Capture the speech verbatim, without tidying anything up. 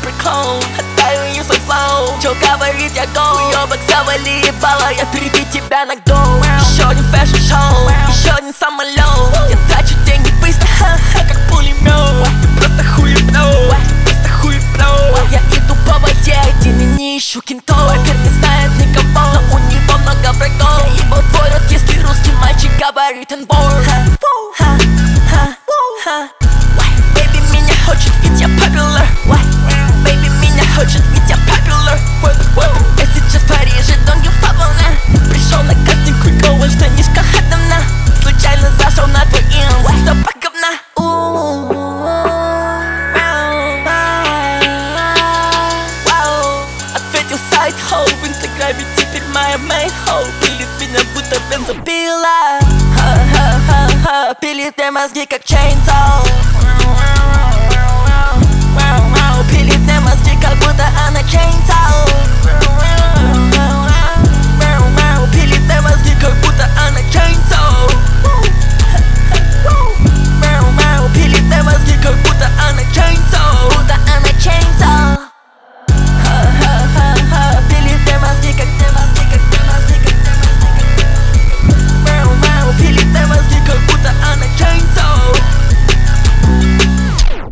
приклон, оттаю им свой флоу. Чё говорит, я go, уёбок завали ебало, я впереди тебя на go. Еще один фэшн-шоу, еще один самолет. Я трачу деньги быстро, ха-ха, как пулемет. Ты просто хуеплёв, просто хуеплёв. Я иду по воде, один не ищу кентов. Вампир не знает никого, но у него много врагов. Я ебал твой рот, если русский мальчик говорит нбор. Baby, меня хочет, ведь я popular. Baby, меня хочет, ведь я popular. Я сейчас в Париже, don't you follow now. Пришел на кастинг, куйковый, штанишка хатана. Случайно зашел на твой инс, запах говна. Ответил сайт хоу, в инстаграме теперь моя main хоу. Пилит меня, будто бензопила. Пилит мне мозги, как chainsaw. Пилит мне мозги, как будто она chainsaw.